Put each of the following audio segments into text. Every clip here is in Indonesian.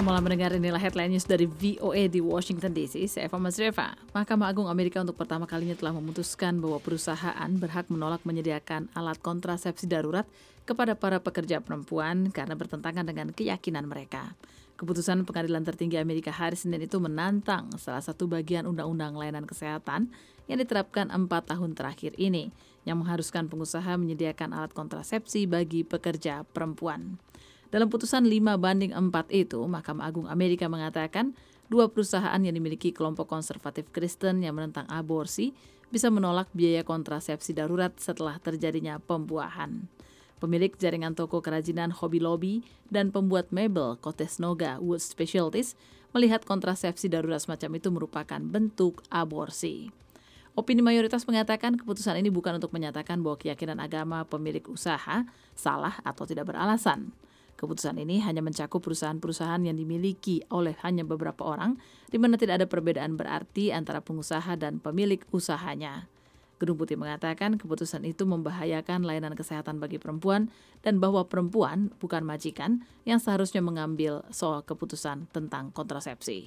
Selamat malam mendengar, inilah headline news dari VOA di Washington DC. Saya Eva Mazreva. Mahkamah Agung Amerika untuk pertama kalinya telah memutuskan bahwa perusahaan berhak menolak menyediakan alat kontrasepsi darurat kepada para pekerja perempuan karena bertentangan dengan keyakinan mereka. Keputusan Pengadilan Tertinggi Amerika hari Senin itu menantang salah satu bagian Undang-Undang Layanan Kesehatan yang diterapkan 4 tahun terakhir ini, yang mengharuskan pengusaha menyediakan alat kontrasepsi bagi pekerja perempuan. Dalam putusan 5-4 itu, Mahkamah Agung Amerika mengatakan 2 perusahaan yang dimiliki kelompok konservatif Kristen yang menentang aborsi bisa menolak biaya kontrasepsi darurat setelah terjadinya pembuahan. Pemilik jaringan toko kerajinan Hobby Lobby dan pembuat mebel Cottesnoga Wood Specialties melihat kontrasepsi darurat semacam itu merupakan bentuk aborsi. Opini mayoritas mengatakan keputusan ini bukan untuk menyatakan bahwa keyakinan agama pemilik usaha salah atau tidak beralasan. Keputusan ini hanya mencakup perusahaan-perusahaan yang dimiliki oleh hanya beberapa orang, di mana tidak ada perbedaan berarti antara pengusaha dan pemilik usahanya. Gedung Putih mengatakan keputusan itu membahayakan layanan kesehatan bagi perempuan dan bahwa perempuan bukan majikan yang seharusnya mengambil soal keputusan tentang kontrasepsi.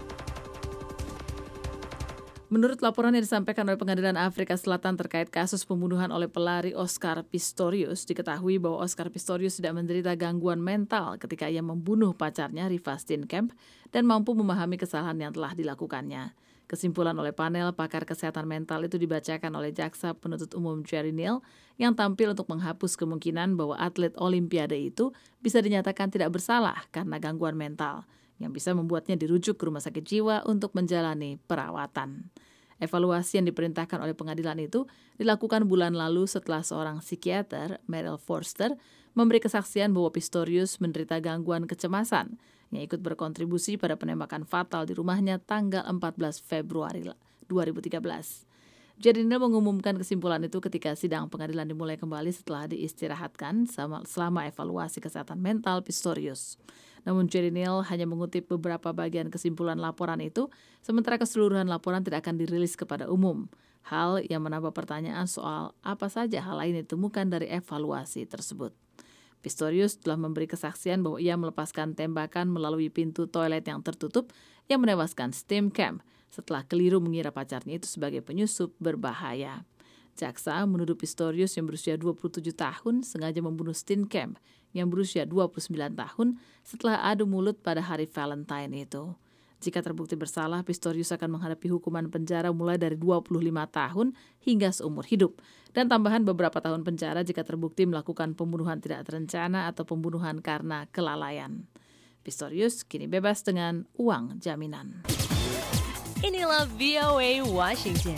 Menurut laporan yang disampaikan oleh Pengadilan Afrika Selatan terkait kasus pembunuhan oleh pelari Oscar Pistorius, diketahui bahwa Oscar Pistorius tidak menderita gangguan mental ketika ia membunuh pacarnya Reeva Steenkamp dan mampu memahami kesalahan yang telah dilakukannya. Kesimpulan oleh panel pakar kesehatan mental itu dibacakan oleh Jaksa Penuntut Umum Jerry Neal yang tampil untuk menghapus kemungkinan bahwa atlet Olimpiade itu bisa dinyatakan tidak bersalah karena gangguan mental, yang bisa membuatnya dirujuk ke rumah sakit jiwa untuk menjalani perawatan. Evaluasi yang diperintahkan oleh pengadilan itu dilakukan bulan lalu setelah seorang psikiater, Meryl Forster, memberi kesaksian bahwa Pistorius menderita gangguan kecemasan yang ikut berkontribusi pada penembakan fatal di rumahnya tanggal 14 Februari 2013. Jerry Neal mengumumkan kesimpulan itu ketika sidang pengadilan dimulai kembali setelah diistirahatkan selama evaluasi kesehatan mental Pistorius. Namun Jerry Neal hanya mengutip beberapa bagian kesimpulan laporan itu, sementara keseluruhan laporan tidak akan dirilis kepada umum. Hal yang menambah pertanyaan soal apa saja hal lain ditemukan dari evaluasi tersebut. Pistorius telah memberi kesaksian bahwa ia melepaskan tembakan melalui pintu toilet yang tertutup yang menewaskan Steenkamp setelah keliru mengira pacarnya itu sebagai penyusup berbahaya. Jaksa menuduh Pistorius yang berusia 27 tahun sengaja membunuh Steenkamp yang berusia 29 tahun setelah adu mulut pada hari Valentine itu. Jika terbukti bersalah, Pistorius akan menghadapi hukuman penjara mulai dari 25 tahun hingga seumur hidup, dan tambahan beberapa tahun penjara jika terbukti melakukan pembunuhan tidak terencana atau pembunuhan karena kelalaian. Pistorius kini bebas dengan uang jaminan. Inilah VOA Washington.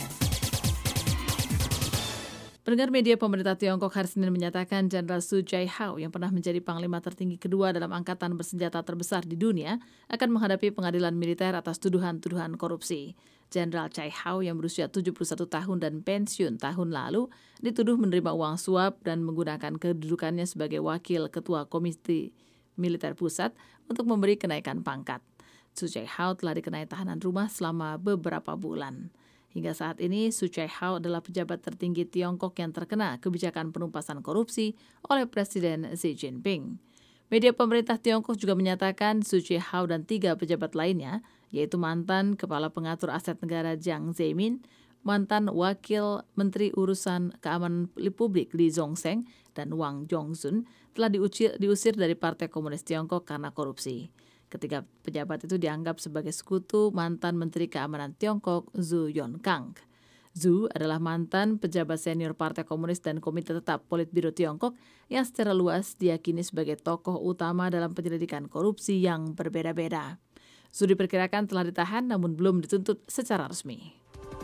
Pendengar, media pemerintah Tiongkok hari Senin menyatakan Jenderal Su Jai-hao yang pernah menjadi panglima tertinggi kedua dalam angkatan bersenjata terbesar di dunia akan menghadapi pengadilan militer atas tuduhan-tuduhan korupsi. Jenderal Jai-hao yang berusia 71 tahun dan pensiun tahun lalu dituduh menerima uang suap dan menggunakan kedudukannya sebagai wakil ketua Komite Militer Pusat untuk memberi kenaikan pangkat. Su Jai-hao telah dikenai tahanan rumah selama beberapa bulan. Hingga saat ini, Su Jai-hao adalah pejabat tertinggi Tiongkok yang terkena kebijakan penumpasan korupsi oleh Presiden Xi Jinping. Media pemerintah Tiongkok juga menyatakan Su Jai-hao dan 3 pejabat lainnya, yaitu mantan Kepala Pengatur Aset Negara Jiang Zemin, mantan Wakil Menteri Urusan Keamanan Publik Li Zhongzheng, dan Wang Zhongzun, telah diusir dari Partai Komunis Tiongkok karena korupsi. Ketiga pejabat itu dianggap sebagai sekutu mantan Menteri Keamanan Tiongkok Zhu Yongkang. Zhu adalah mantan pejabat senior Partai Komunis dan Komite Tetap Politbiro Tiongkok yang secara luas diyakini sebagai tokoh utama dalam penyelidikan korupsi yang berbeda-beda. Zhu diperkirakan telah ditahan namun belum dituntut secara resmi.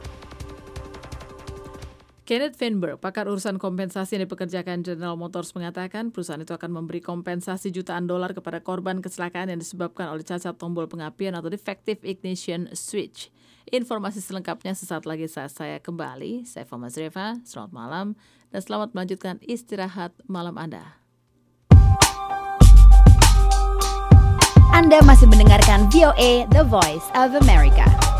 Kenneth Feinberg, pakar urusan kompensasi yang dipekerjakan General Motors, mengatakan perusahaan itu akan memberi kompensasi jutaan dolar kepada korban kecelakaan yang disebabkan oleh cacat tombol pengapian atau defective ignition switch. Informasi selengkapnya sesaat lagi saat saya kembali. Saya Eva Mazreva, selamat malam dan selamat melanjutkan istirahat malam Anda. Anda masih mendengarkan VOA, The Voice of America.